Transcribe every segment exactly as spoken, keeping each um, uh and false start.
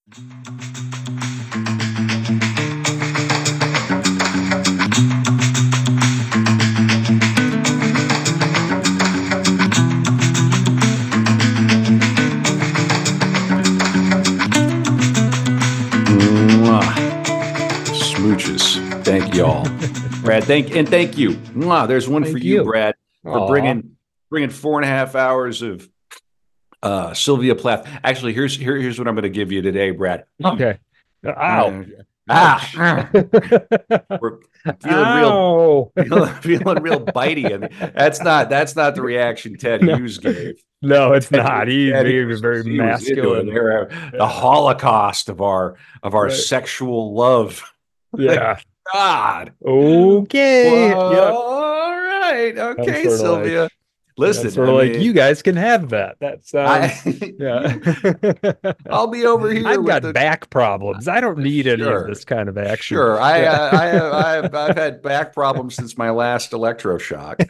Smooches. Thank y'all. Brad, thank and thank you. Mwah, there's one Thank for you, you. Brad, for Aw. bringing bringing four and a half hours of uh, Sylvia Plath. Actually, here's here, here's what I'm going to give you today, Brad. Okay. Ow. Ah, we're feeling real, Ow. feeling, feeling real bitey. I mean, that's not that's not the reaction Ted No. Hughes gave. No, it's Ted, not. He's Ted very, Hughes very was- he was into it. masculine. They're, uh, The Yeah. Holocaust of our of our Right. sexual love. Yeah. God. Okay. Yep. All right. I'm Okay, sort of Sylvia. like, Listen, I'm sort I of like, mean, you guys can have that. That sounds, I, yeah. I'll be over here I've with got the back problems. I don't need any of sure, this kind of action. sure. I, Yeah. uh, I have, I have, I've had back problems since my last electroshock.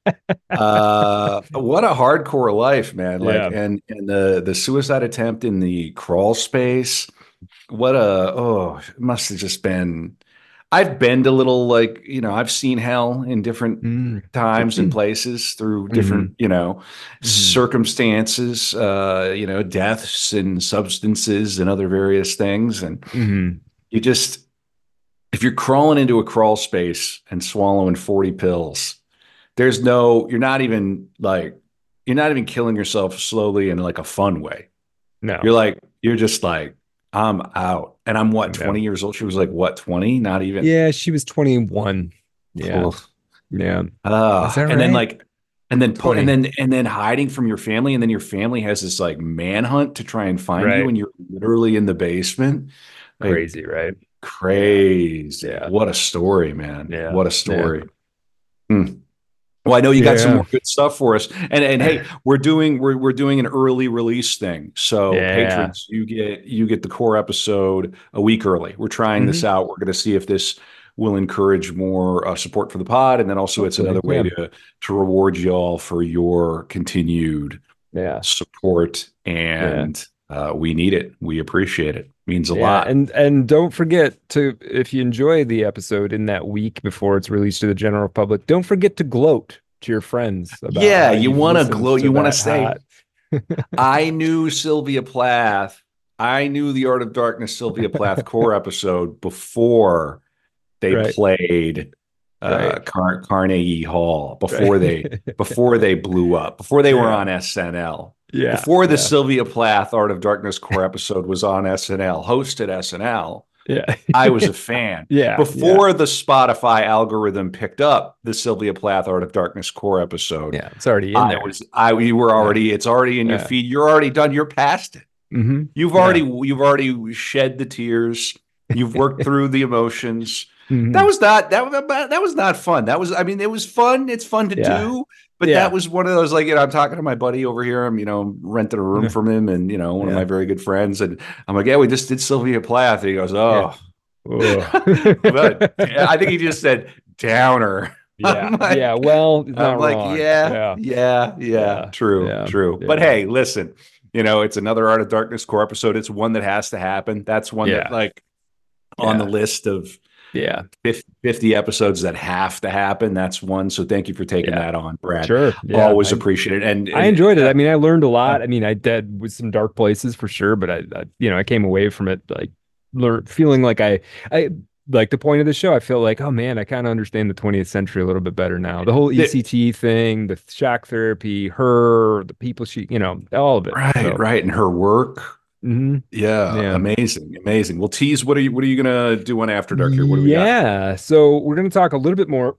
Uh, what a hardcore life, man! Like, Yeah. and and the the suicide attempt in the crawl space. What a oh, it must have just been. I've been to little like you know I've seen hell in different Mm. times and places through different Mhm. you know Mhm. circumstances, uh, you know deaths and substances and other various things, and Mhm. you just if you're crawling into a crawl space and swallowing forty pills, there's no you're not even like you're not even killing yourself slowly in like a fun way. No. You're like you're just like I'm out, and I'm what Yeah. twenty years old. She was like what twenty? Not even. Yeah, she was twenty-one. Yeah. Ugh. Yeah. Uh, Is that and then right? like, and then put, and twenty. then, and then hiding from your family. And then your family has this like manhunt to try and find you. Right. And you're literally in the basement. Like Crazy, right? crazy. Yeah. What a story, man. Yeah. What a Yeah. story. Hmm. Well, I know you got some Yeah. more good stuff for us. And, and hey, we're doing, we're, we're doing an early release thing. So Yeah. patrons, you get, you get the core episode a week early. We're trying this Mhm. out. We're going to see if this will encourage more uh, support for the pod. And then also it's Hopefully, another way yeah. to, to reward you all for your continued Yeah. support. And uh, we need it. We appreciate it. Means a Yeah. lot. And and don't forget to, if you enjoy the episode in that week before it's released to the general public, don't forget to gloat to your friends about Yeah, how you you've want to listened glow. to You want to that say, hot. I knew Sylvia Plath. I knew the Art of Darkness Sylvia Plath core episode before they Right. played uh, Right. Car- Carnegie Hall, before Right. they before they blew up, before they were Yeah. on S N L, Yeah. before the Yeah. Sylvia Plath Art of Darkness core episode was on S N L, hosted S N L. Yeah. I was a fan. Yeah. Before the Spotify algorithm picked up the Sylvia Plath Art of Darkness core episode, Yeah. It's already in I there. was I you were already it's already in your Yeah. feed. You're already done. You're past it. Mm-hmm. You've Yeah. already you've already shed the tears. You've worked through the emotions. Mhm. That was not that was that was not fun. That was I mean it was fun. It's fun to Yeah. do, but Yeah. that was one of those like you know I'm talking to my buddy over here. I'm you know renting a room Yeah. from him, and you know one of Yeah. my very good friends, and I'm like, yeah, we just did Sylvia Plath. And he goes, oh, Ugh. but I think he just said downer. Yeah. I'm like, Yeah. Well, it's not I'm like, wrong. yeah, Yeah. yeah, yeah, Yeah. true, Yeah. true. But Yeah. hey, listen, you know, it's another Art of Darkness core episode. It's one that has to happen. That's one Yeah. that like on the Yeah. list of Yeah. fifty episodes that have to happen. That's one. So thank you for taking Yeah. that on, Brad. Sure. Yeah. Always I, appreciate it. And, I and enjoyed it. uh, I mean, I learned a lot. I mean, I did with some dark places for sure, but I, I you know, I came away from it like learn, feeling like I, I like the point of the show. I feel like, oh man, I kind of understand the twentieth century a little bit better now. The whole E C T thing, the shock therapy, her, the people she, you know, all of it. right, So, right. And her work. mhm. Yeah, Yeah. amazing, amazing. Well, tease, what are you what are you gonna do on After Dark here? What do we got? Yeah. So we're going to talk a little bit more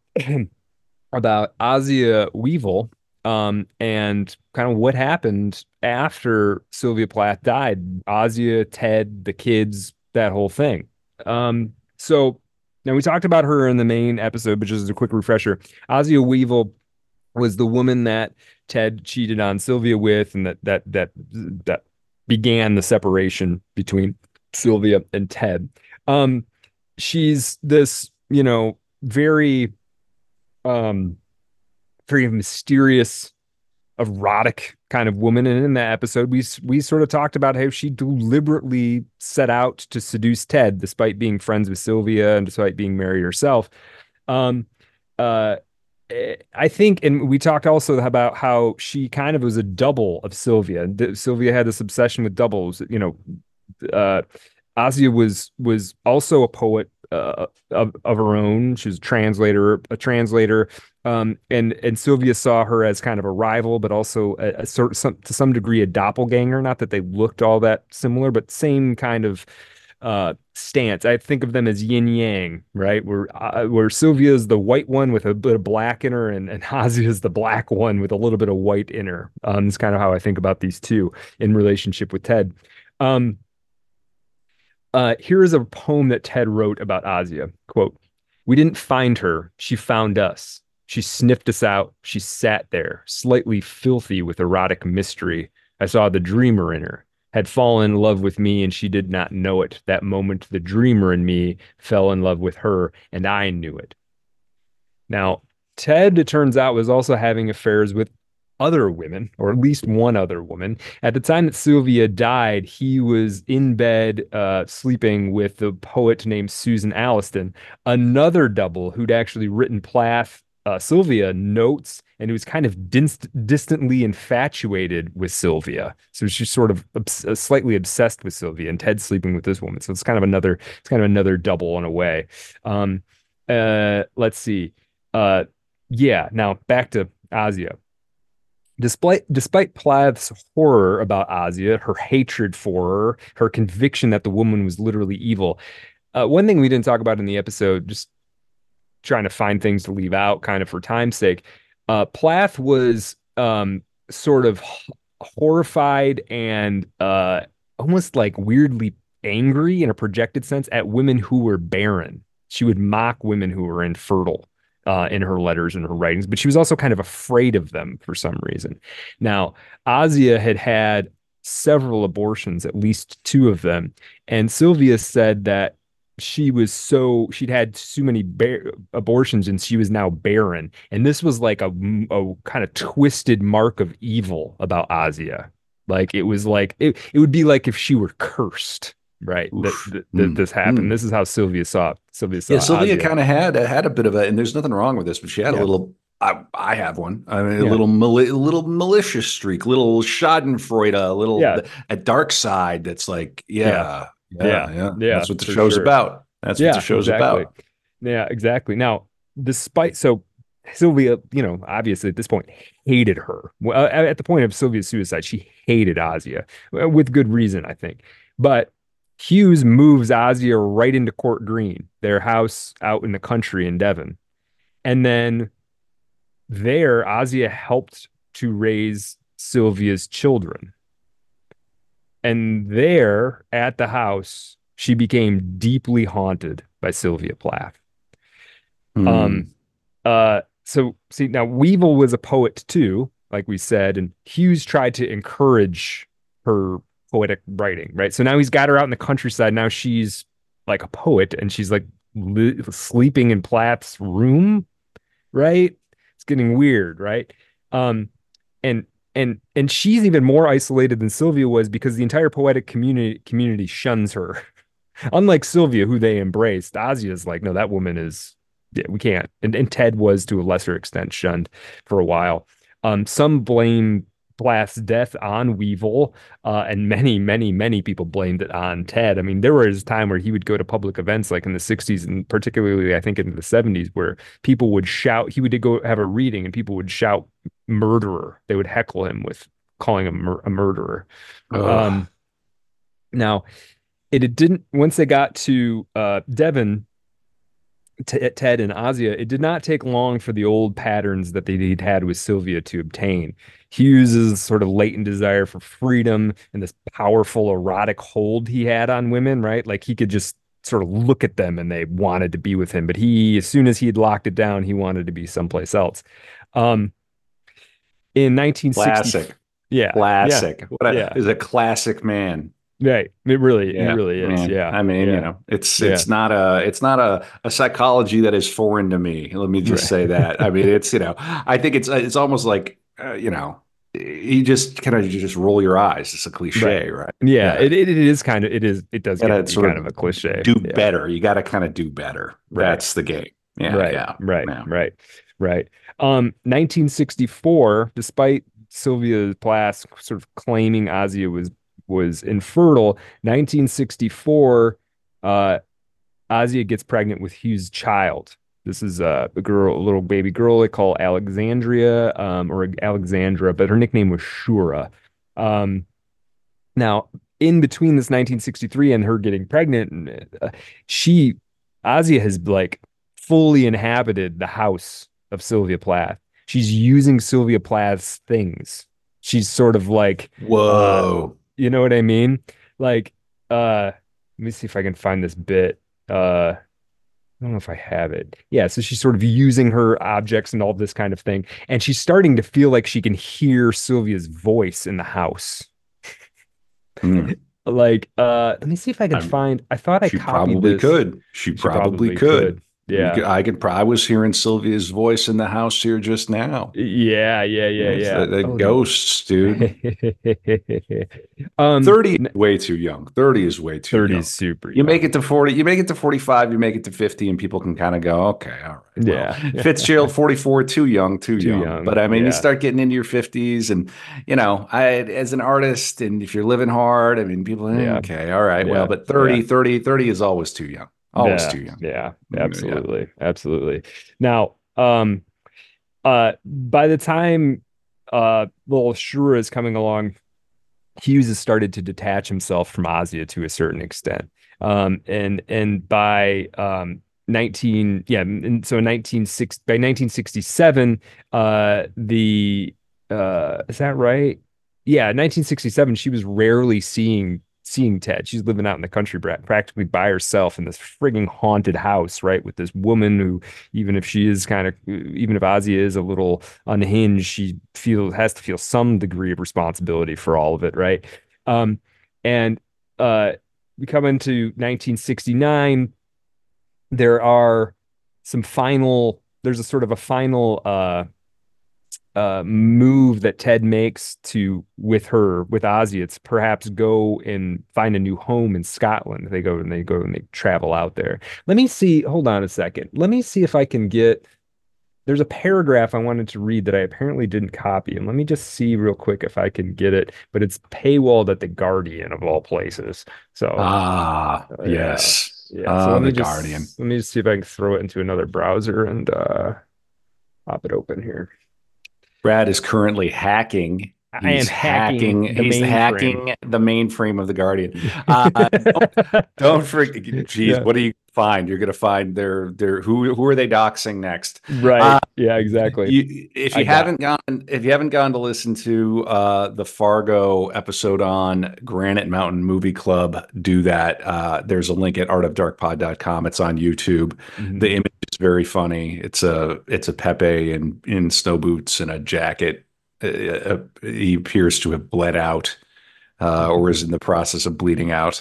about Asia Weevil, um, and kind of what happened after Sylvia Plath died. Asia, Ted, the kids, that whole thing. Um, so now we talked about her in the main episode, but just as a quick refresher, Asia Weevil was the woman that Ted cheated on Sylvia with, and that that that that began the separation between Sylvia and Ted. Um, she's this, you know, very, um, very mysterious erotic kind of woman. And in that episode, we we sort of talked about how she deliberately set out to seduce Ted, despite being friends with Sylvia and despite being married herself. Um, uh, eh, I think, and we talked also about how she kind of was a double of Sylvia. Sylvia had this obsession with doubles. You know, uh, Asia was was also a poet uh, of of her own. She was a translator, a translator, um, and and Sylvia saw her as kind of a rival, but also a, a sort some, to some degree a doppelganger. Not that they looked all that similar, but same kind of uh, stance. I think of them as yin yang, right? Where uh, where Sylvia is the white one with a bit of black in her, and and Asia is the black one with a little bit of white in her. Um, it's kind of how I think about these two in relationship with Ted. Um, Uh, here is a poem that Ted wrote about Asia. Quote, "We didn't find her. She found us. She sniffed us out. She sat there, slightly filthy with erotic mystery. I saw the dreamer in her, had fallen in love with me, and she did not know it. That moment, the dreamer in me fell in love with her, and I knew it." Now, Ted, it turns out, was also having affairs with other women, or at least one other woman. At the time that Sylvia died, he was in bed uh, sleeping with the poet named Susan Alliston, another double who'd actually written Plath, uh, Sylvia notes, and who was kind of dist- distantly infatuated with Sylvia. So she's sort of obs- uh, slightly obsessed with Sylvia, and Ted's sleeping with this woman. So it's kind of another, it's kind of another double in a way. Um, uh, let's see. Uh, yeah. Now back to Asia. Despite despite Plath's horror about Asia, her hatred for her, her conviction that the woman was literally evil. Uh, one thing we didn't talk about in the episode, just trying to find things to leave out, kind of for time's sake. Uh, Plath was um, sort of h- horrified and uh, almost like weirdly angry in a projected sense at women who were barren. She would mock women who were infertile uh, in her letters and her writings, but she was also kind of afraid of them for some reason. Now, Asia had had several abortions, at least two of them, and Sylvia said that she was so she'd had too many bar- abortions and she was now barren, and this was like a, a kind of twisted mark of evil about Asia. Like it was like it, it would be like if she were cursed, right? That, Oof. that, that Mm, this happened. mm. This is how Sylvia saw it. Sylvia Yeah, saw Sylvia Asia. kind of had had a bit of a, and there's nothing wrong with this, but she had a Yeah, little. I, I have one. I mean, a yeah, little mali little malicious streak, little Schadenfreude, a little yeah, a dark side. That's like, yeah, yeah, yeah, yeah, yeah. yeah, That's what the for show's sure. about. That's what the Yeah, show's exactly. about. Yeah, exactly. Now, despite so Sylvia, you know, obviously at this point hated her. Well, at at the point of Sylvia's suicide, she hated Asia uh, with good reason, I think. But Hughes moves Asia right into Court Green, their house out in the country in Devon. And then there, Asia helped to raise Sylvia's children. And there at the house, she became deeply haunted by Sylvia Plath. Um, Hmm. uh, so see now Weevil was a poet too, like we said, and Hughes tried to encourage her poetic writing, right? So now he's got her out in the countryside. Now she's like a poet, and she's like li- sleeping in Plath's room, right? It's getting weird, right? Um, and and and she's even more isolated than Sylvia was because the entire poetic community community shuns her. Unlike Sylvia, who they embraced, Asia's like, no, that woman is, yeah, we can't. And, and Ted was to a lesser extent shunned for a while. Um, some blame Blast's death on Weevil, uh, and many, many, many people blamed it on Ted. I mean, there was a time where he would go to public events like in the sixties and particularly, I think, into the seventies, where people would shout, he would go have a reading and people would shout murderer. They would heckle him with calling him mur- a murderer. Ugh. Um, now, it, it didn't, once they got to uh, Devon, T- Ted and Asia, it did not take long for the old patterns that they'd had with Sylvia to obtain. Hughes's sort of latent desire for freedom and this powerful erotic hold he had on women, right? Like he could just sort of look at them and they wanted to be with him. But he, as soon as he had locked it down, he wanted to be someplace else. Um, in nineteen sixty, Classic, yeah, yeah, classic. What a, yeah, is a classic man. right. It really, he Yeah, really is. man. Yeah, I mean, you yeah, know, it's yeah, it's not a it's not a, a psychology that is foreign to me. Let me just right. say that. I mean, it's you know, I think it's it's almost like uh, you know, you just kind of you just roll your eyes. It's a Right. cliche, right? Yeah, Yeah. it, it it is kind of it is it does You get to gotta be sort kind of of a cliche. do Yeah. better. You got to kind of do better. Right. That's the game. Yeah, Right. yeah, Right. yeah. Right. Right. Um, nineteen sixty-four, despite Sylvia Plath sort of claiming Asia was was infertile, nineteen sixty-four, uh, Asia gets pregnant with Hughes' child. This is uh, a girl, a little baby girl they call Alexandria, um, or Alexandra, but her nickname was Shura. Um, Now, in between this nineteen sixty-three and her getting pregnant, uh, she, Asia has like fully inhabited the house of Sylvia Plath. She's using Sylvia Plath's things. She's sort of like, uh, Whoa. you know what I mean? Like, uh, let me see if I can find this bit. Uh, I don't know if I have it. Yeah, so she's sort of using her objects and all this kind of thing. And she's starting to feel like she can hear Sylvia's voice in the house. Hmm. Like, uh, let me see if I can I'm, find. I thought I she copied probably this. could. She She probably probably could. could. We Yeah. could. I could. I was hearing Sylvia's voice in the house here just now. Yeah, yeah, yeah, It's yeah. the, the Oh. ghosts, dude. Um, thirty is way too young. thirty is way too thirty is young. super You make young. it to forty, you make it to forty-five, you make it to fifty, and people can kind of go, okay, all right. Well, Yeah. Fitzgerald, forty-four, too young, too Too young. young. But I mean, you Yeah. start getting into your fifties, and, you know, I, as an artist, and if you're living hard, I mean, people, eh, Yeah. okay, all right. Well, Yeah. but Yeah. thirty, thirty, thirty is always too young. Always Yeah. too young. Yeah. Mm, yeah. Absolutely. Absolutely. Now, um, uh, by the time uh little Shura is coming along, Hughes has started to detach himself from Asia to a certain extent. Um, and and by um, nineteen yeah, and so nineteen six by nineteen sixty-seven, uh, the uh, is that right? Yeah, nineteen sixty-seven, she was rarely seeing seeing Ted. She's living out in the country practically by herself in this frigging haunted house, right? With this woman who, even if she is kind of, even if Ozzy is a little unhinged, she feels has to feel some degree of responsibility for all of it, right? Um, and uh, we come into nineteen sixty-nine. There are some final. There's a sort of a final uh, uh, move that Ted makes to with her with Ozzy. It's perhaps go and find a new home in Scotland. They go and they go and they travel out there. Let me see. Hold on a second. Let me see if I can get. There's a paragraph I wanted to read that I apparently didn't copy, and let me just see real quick if I can get it. But it's paywalled at the Guardian of all places. So Ah, uh, yeah, yes. yeah. So Ah, let me the Guardian. just let me just see if I can throw it into another browser and uh, pop it open here. Brad is currently hacking. I am He's hacking hacking. the He's mainframe. hacking the mainframe of the Guardian. Uh, don't, don't forget. Geez, Yeah. what do you find? You're going to find their their who who are they doxing next? Right. Uh, Yeah, exactly. you, if I you got haven't gone, if you haven't gone to listen to uh, the Fargo episode on Granite Mountain Movie Club, do that. Uh, there's a link at art of dark pod dot com. It's on YouTube. Mhm. The image is very funny. It's a it's a Pepe in in snow boots and a jacket. Uh, uh, he appears to have bled out, uh, or is in the process of bleeding out.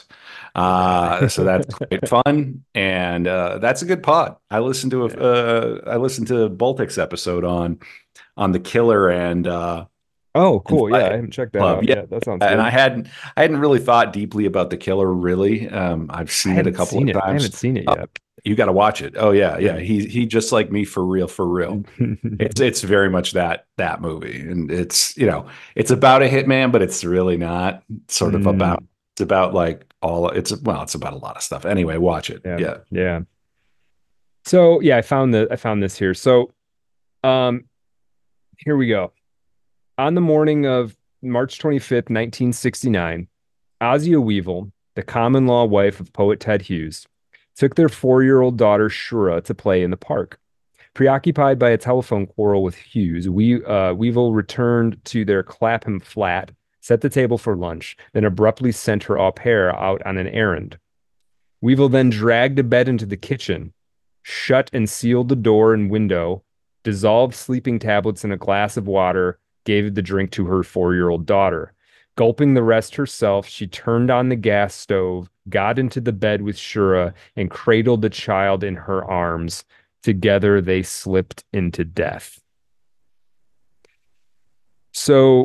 Uh, so that's quite fun, and uh, that's a good pod. I listened to a Yeah. uh, I listened to Baltic's episode on on the killer and uh, Oh, and cool. Yeah, I Fight haven't checked that Club. out. Yeah, Yeah, that sounds and I good. hadn't I hadn't really thought deeply about the killer. Really, um, I've I seen it a haven't couple seen of it. I times. haven't seen it Uh, yet. you got to watch it. Oh yeah, yeah. Yeah. He he just like me for real, for real. It's it's very much that that movie, and it's you know it's about a hitman, but it's really not. It's sort of about Mm, it's about like all it's well, it's about a lot of stuff. Anyway, watch it. yeah. Yeah. Yeah. So yeah, I found the I found this here. So um here we go. On the morning of March twenty-fifth, nineteen sixty-nine, Ozzie Weevil, the common law wife of poet Ted Hughes, took their four-year-old daughter Shura to play in the park. Preoccupied by a telephone quarrel with Hughes, we, uh, Weevil returned to their Clapham flat, set the table for lunch, then abruptly sent her au pair out on an errand. Weevil then dragged a bed into the kitchen, shut and sealed the door and window, dissolved sleeping tablets in a glass of water, gave the drink to her four-year-old daughter. Gulping the rest herself, she turned on the gas stove, got into the bed with Shura, and cradled the child in her arms. Together they slipped into death. So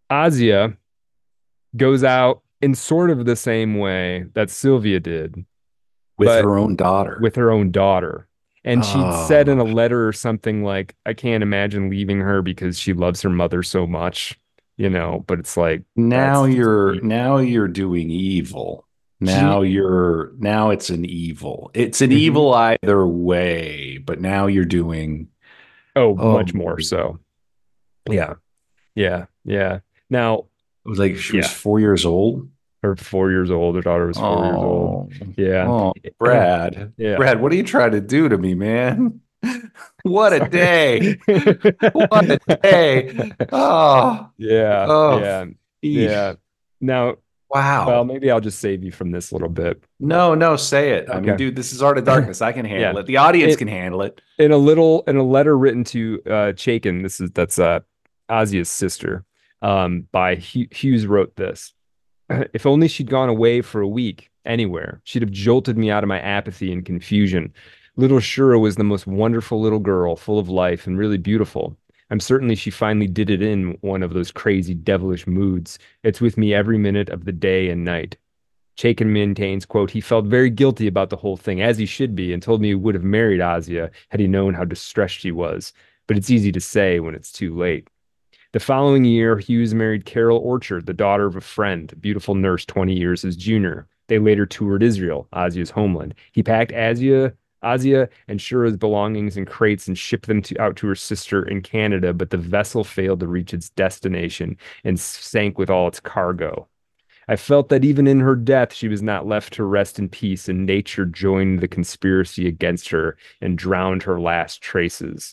Asia goes out in sort of the same way that Sylvia did, With but her own daughter. with her own daughter. And she'd said in Oh, a letter or something like, I can't imagine leaving her because she loves her mother so much, you know, but it's like, now that's just you're evil. now you're doing evil. Now She, you're now it's an evil. It's an Mhm. evil either way, but now you're doing Oh, oh, much more so. Yeah. Yeah. Yeah. Now, it was like she was yeah, four years old. her four years old, her daughter was four years old. Oh, Yeah. oh, Brad. Yeah. Brad, what are you trying to do to me, man? What a Sorry. day. What a day. Oh, Yeah. oh, Yeah. eesh. Yeah. Now, well, Wow. maybe I'll just save you from this little bit. No, no, say it. I mean, Okay. dude, this is Art of Darkness. I can Yeah. handle it. The audience It can handle it. in a little in a letter written to uh Chaikin, this is that's uh Asia's sister. Um by Hu- Hughes wrote this. If only she'd gone away for a week, anywhere, she'd have jolted me out of my apathy and confusion. Little Shura was the most wonderful little girl, full of life and really beautiful. I'm certainly she finally did it in one of those crazy, devilish moods. It's with me every minute of the day and night. Chaikin maintains, quote, he felt very guilty about the whole thing, as he should be, and told me he would have married Asia had he known how distressed she was. But it's easy to say when it's too late. The following year, Hughes married Carol Orchard, the daughter of a friend, a beautiful nurse twenty years his junior. They later toured Israel, Asia's homeland. He packed Asia, Asia and Shura's belongings in crates and shipped them to, out to her sister in Canada, but the vessel failed to reach its destination and sank with all its cargo. I felt that even in her death, she was not left to rest in peace, and nature joined the conspiracy against her and drowned her last traces.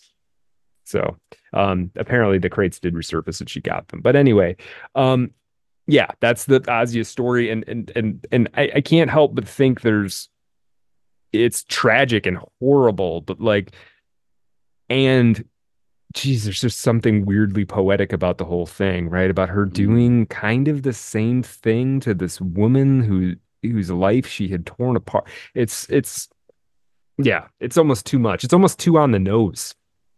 So um, apparently the crates did resurface and she got them. But anyway, um, yeah, that's the Asia story, and and and and I, I can't help but think there's it's tragic and horrible, but like, and geez, there's just something weirdly poetic about the whole thing, right? About her Mm. doing kind of the same thing to this woman who whose life she had torn apart. It's it's yeah, it's almost too much. It's almost too on the nose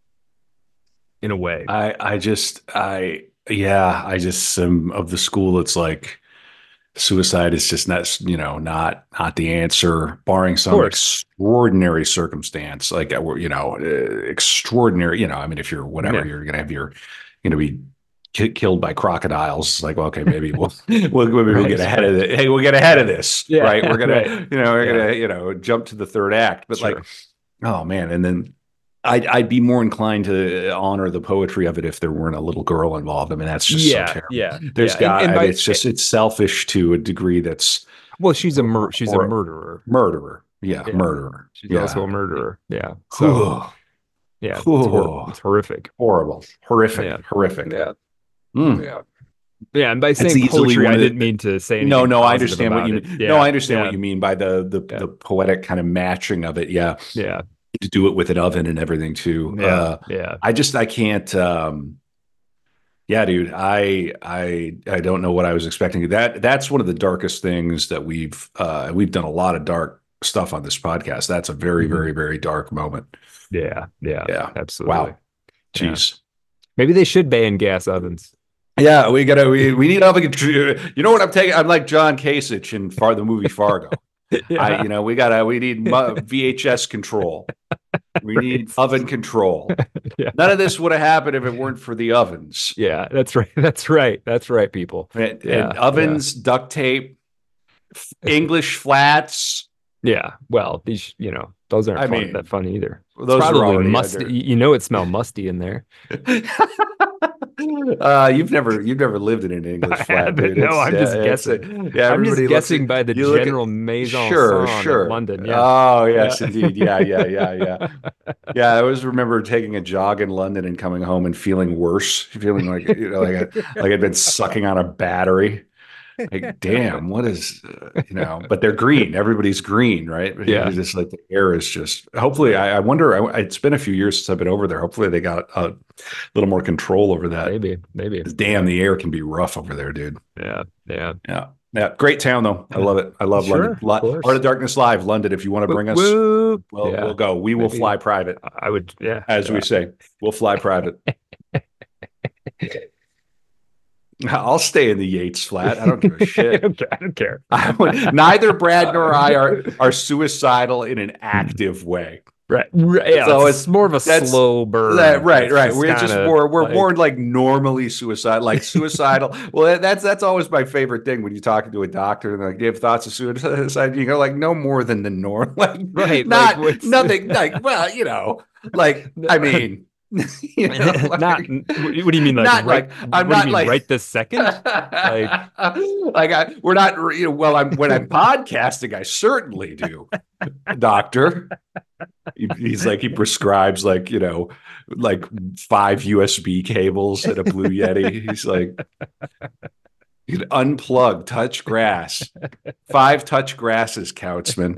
in a way. Of I I just I yeah, I just am of the school that's like suicide is just not, you know, not not the answer, barring some course. extraordinary circumstance, like uh, you know, uh, extraordinary. You know, I mean, if you're whatever, Yeah. you're gonna have your, you know, be ki- killed by crocodiles. It's like, well, okay, maybe we'll we'll maybe we'll get Right, ahead of right. it. Hey, we'll get ahead of this, right? Yeah, We're gonna, right. you know, we're Yeah, gonna, you know, jump to the third act. But like, sure. oh man, and then I'd I'd be more inclined to honor the poetry of it if there weren't a little girl involved. I mean, that's just so Yeah, terrible. yeah, There's yeah. And got, and I mean, by it's just it's selfish to a degree that's well, she's a mur she's a or murderer. murderer. Yeah, Yeah. murderer. She's also Yeah. a murderer. Yeah. So, Whew. yeah, it's hor Whew. it's horrific. Horrible. Horrific. Yeah. Horrific. Yeah. Mm. Yeah. Yeah, and by It's saying easily poetry, one I of didn't the mean to say no, anything no, I positive understand what about you it. mean. No, Yeah. I understand what Yeah. you mean by the the Yeah. the poetic kind of matching of it. Yeah. Yeah. To do it with an oven and everything too. Yeah. Uh Yeah. I just I can't um yeah, dude. I I I don't know what I was expecting. That that's one of the darkest things that we've uh we've done a lot of dark stuff on this podcast. That's a very, Mhm. very, very dark moment. Yeah. Yeah. Yeah. Absolutely. Wow. Yeah. Jeez. Maybe they should ban gas ovens. Yeah, we gotta we, we need oven control. You know what I'm taking? I'm like John Kasich in Far the movie Fargo. I Yeah. you know we gotta we need mu- V H S control. We Right. need oven control. Yeah. None of this would have happened if it weren't for the ovens. Yeah, that's right. That's right. That's right, people. And, and Yeah, yeah, ovens, duct tape, English flats. yeah. Well, these, you know, those aren't I fun that mean, fun either. It's those are probably already musty. under. You you know, it smell musty in there. Uh, you've never you've never lived in an English I flat, haven't. dude. No, It's I'm just uh, it's a, guessing. yeah. I'm just Everybody looks at guessing by the you look at general mise en sure, scène of sure. London. Yeah, Oh yeah, yes, indeed. Yeah, yeah, yeah, yeah. Yeah, I always remember taking a jog in London and coming home and feeling worse, feeling like you know, like I, like I'd been sucking on a battery. Like, damn, what is, uh, you know, but they're green. Everybody's green, right? yeah. It's just like the air is just, hopefully, I, I wonder, I, it's been a few years since I've been over there. Hopefully they got a little more control over that. Maybe, maybe. 'Cause damn, the air can be rough over there, dude. Yeah, yeah. Yeah. Yeah. Great town, though. I Yeah. love it. I love Sure, London. of Lo- Art course. of Darkness Live, London. If you want to Whoop, bring us, whoop. we'll, Yeah, we'll go. We will maybe fly private, I would. Yeah, as we yeah. say. We'll fly private. I'll stay in the Yates flat. I don't give a I shit. don't care. I don't care. I would, neither Brad nor I are are suicidal in an active way. Right. Right. Yeah, So it's it's more of a that's slow that, burn. right, That's right. just We're kind just of more we're more like, like normally suicide, like suicidal. Well, that's that's always my favorite thing when you're talking to a doctor and they're like, "Do you have thoughts of suicide?" You go like, "No more than the norm, like right. Like not what's nothing, like well, you know, like I mean." You know, not, like, what do you mean? Like, not right? like I'm What do you not mean, like right this second? Like, like I we're not you know well I'm when I'm podcasting I certainly do, doctor. He, he's like he prescribes like you know like five U S B cables and a Blue Yeti. He's like you can unplug, touch grass. Five touch grasses, Couchman.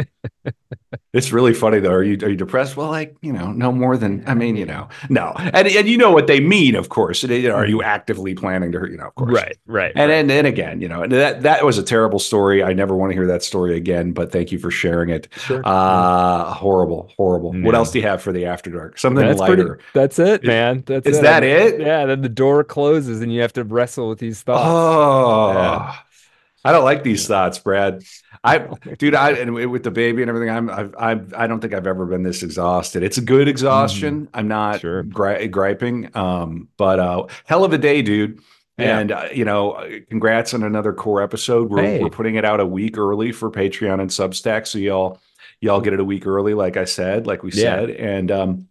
It's really funny though. Are you are you depressed? Well, like you know, no more than I mean, you know, no, and and you know what they mean, of course. And, you know, are you mhm. actively planning to hurt? You know, of course. Right, right, And right. and and again, you know, and that that was a terrible story. I never want to hear that story again. But thank you for sharing it. Sure. Yeah. Uh horrible, horrible. What Yeah. else do you have for the after dark? Something That's pretty, lighter. that's it, Is, man. That's is it. that And it? yeah, then the door closes and you have to wrestle with these thoughts. Yeah. Oh, I don't like these Yeah. thoughts, Brad. I, dude, I and with the baby and everything, I'm, I've, I've, I don't think I've ever been this exhausted. It's a good hmm exhaustion. I'm not Sure. gri griping, um, but uh, hell of a day, dude. Yeah. And uh, you know, congrats on another core episode. We're we're Hey. putting it out a week early for Patreon and Substack, so y'all y'all get it a week early, like I said, like we Yeah. said. And um,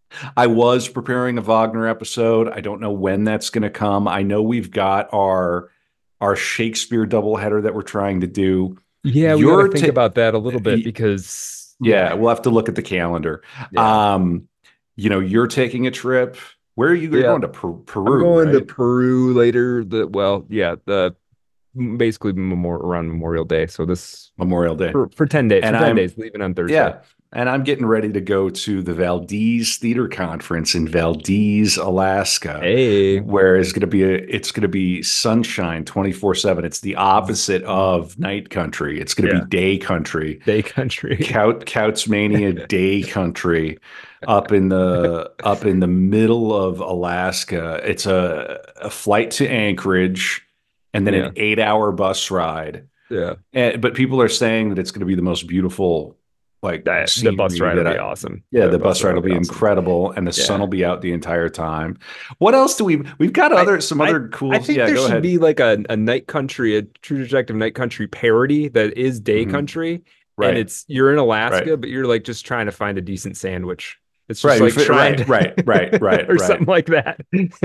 I was preparing a Wagner episode. I don't know when that's going to come. I know we've got our our Shakespeare doubleheader that we're trying to do. Yeah, we got to You're think ta- about that a little bit because yeah, yeah. we'll have to look at the calendar. Yeah. Um, you know, you're taking a trip. Where are you? You're Yeah. going to Per- I'm Peru, going to right? Peru later. The well, yeah, the basically memor around Memorial Day. So this Memorial Day. for for ten days, for And ten I'm days, leaving on Thursday. yeah, and I'm getting ready to go to the Valdez Theater Conference in Valdez, Alaska, Hey. where it's going to be a, it's going to be sunshine twenty-four seven. It's the opposite of night country. It's going to be Yeah. day country. Day country. Couch Couchmania day country up in the up in the middle of Alaska. It's a, a flight to Anchorage and then Yeah. an eight hour bus ride. Yeah. And, but people are saying that it's going to be the most beautiful like That the bus scenery ride will that be I awesome. yeah, The the bus ride will be awesome. incredible and the sun Yeah. will be out the entire time. What else do we we've got I other some I other cool I think yeah, there go should ahead. be like a, a night country, a True Detective night country parody that is day Mhm. country. And Right. it's you're in Right. Alaska, but you're like just trying to find a decent sandwich. It's just Right. We like fit, trying right, right, right, to right, or right. something like that.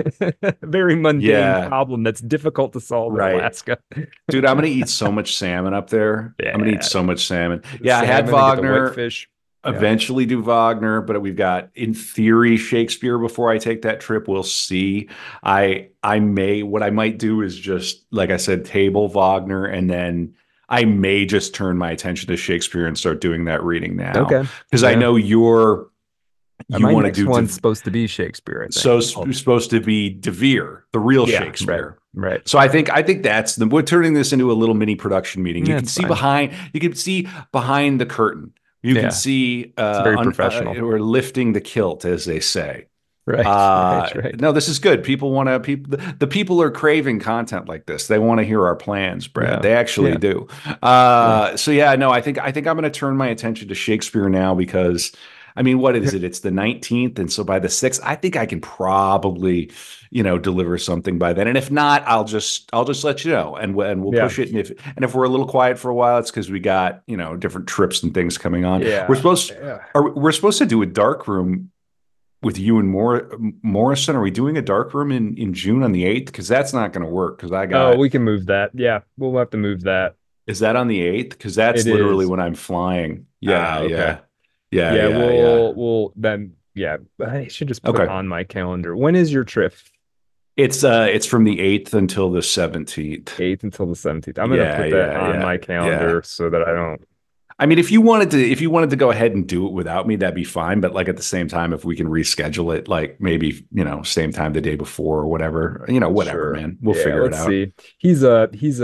Very mundane Yeah. problem that's difficult to solve in Right. Alaska. Dude, I'm gonna eat so much salmon up there. I'm gonna eat Yeah. so much salmon. The Yeah, I had salmon and get the Wagner, whitefish. Yeah. eventually do Wagner, but we've got in theory Shakespeare before I take that trip. We'll see. I I may what I might do is just like I said, table Wagner, and then I may just turn my attention to Shakespeare and start doing that reading now. Okay. Because I Yeah. know you're Uh, you My want to next do one's De, supposed to be Shakespeare, I think. so Oh, it's supposed to be De Vere, the real yeah, right, Shakespeare. right. So I think I think that's the we're turning this into a little mini production meeting. You Yeah, can it's see fine. behind you can see behind the curtain. You can Yeah, see it's uh, very un, uh professional. we're lifting the kilt, as they say. Right, Uh right, right. no, this is good. People want to people the, the people are craving content like this. They want to hear our plans, Brad. Yeah, They actually yeah, do. yeah. Uh so yeah, no, I think I think I'm going to turn my attention to Shakespeare now because I mean, what is it? It's the nineteenth. And so by the sixth, I think I can probably, you know, deliver something by then. And if not, I'll just I'll just let you know and, we- and we'll Yeah, push it. And if and if we're a little quiet for a while, it's because we got, you know, different trips and things coming on. We're yeah, supposed yeah. are we're supposed to do a dark room with you and Mor Morrison. Are we doing a dark room in, in June on the eighth? Because that's not going to work. Because I Oh, got we can move that. Yeah, we'll have to move that. is that on the eighth? Because that's It literally is. when I'm flying. Ah, Yeah, okay. yeah, yeah, Yeah, yeah, yeah. we'll we'll then yeah, I should just put it Okay. on my calendar. When is your trip? It's uh it's from the eighth until the seventeenth. eighth until the seventeenth. I'm gonna Yeah, put that yeah, on yeah, my yeah. calendar so that I don't. I mean, if you wanted to, if you wanted to go ahead and do it without me, that'd be fine. But like at the same time, if we can reschedule it, like maybe, you know, same time the day before or whatever, you know, whatever, Sure. man, we'll Yeah, figure it let's out. see. He's a he's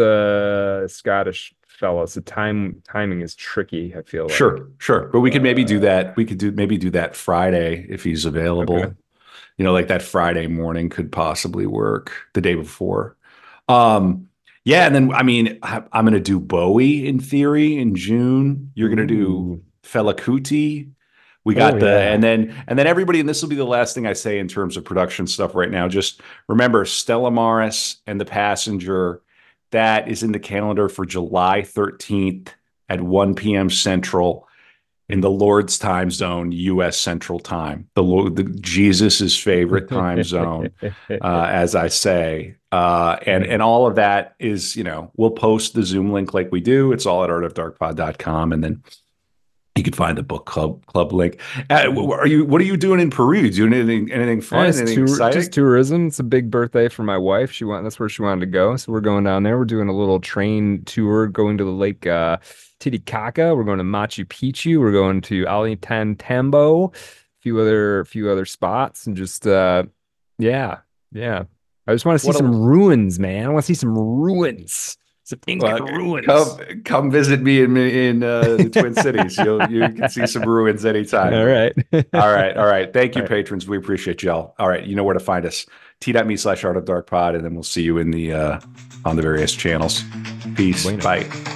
a Scottish fellow, so time timing is tricky, I feel like. Sure, sure. But we could maybe do Uh, that. We could do maybe do that Friday if he's okay. available. You know, like that Friday morning could possibly work the day before. Um, yeah, and then I mean, I, I'm going to do Bowie in theory in June. You're going to do Ooh. Fela Kuti. We Oh got the yeah. and then and then everybody, and this will be the last thing I say in terms of production stuff right now. Just remember Stella Maris and The Passenger. That is in the calendar for July thirteenth at one p m. Central in the Lord's time zone, U S Central Time, the Lord, the Jesus's favorite time zone, uh, as I say, uh, and and all of that is, you know, we'll post the Zoom link like we do. It's all at art of dark pod dot com, and then you can find the book club club link. Uh, are you? What are you doing in Peru? You doing anything? Anything fun? Nice Anything tour, just exciting? tourism. It's a big birthday for my wife. She want that's where she wanted to go. So we're going down there. We're doing a little train tour, going to the Lake uh, Titicaca. We're going to Machu Picchu. We're going to Ollantaytambo, a few other few other spots, and just uh, yeah, yeah. I just want to see What some a ruins, man. I want to see some ruins, some Inca uh, ruins. come come visit me in in uh, the Twin Cities. You'll you can see some ruins anytime. All right. All right. All right. Thank All you, right. patrons. We appreciate y'all. All right. You know where to find us. T.me slash Art of Dark Pod, and then we'll see you in the uh on the various channels. Peace. Bueno. Bye.